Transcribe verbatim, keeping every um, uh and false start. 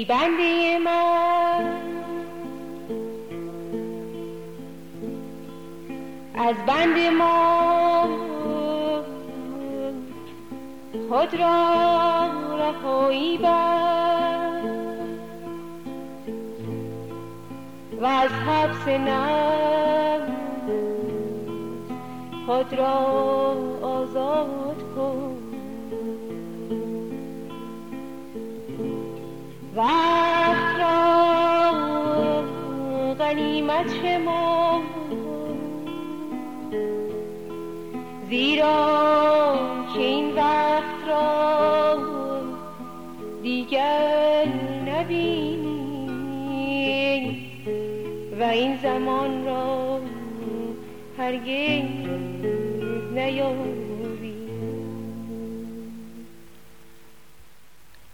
ای بنده من از بند ما خود را رهایی بر و از حبس نفس خود را آزاد کن. وقت را غنیمت شمار زیرا که این وقت را دیگر نبینی و این زمان را هرگز نیابی.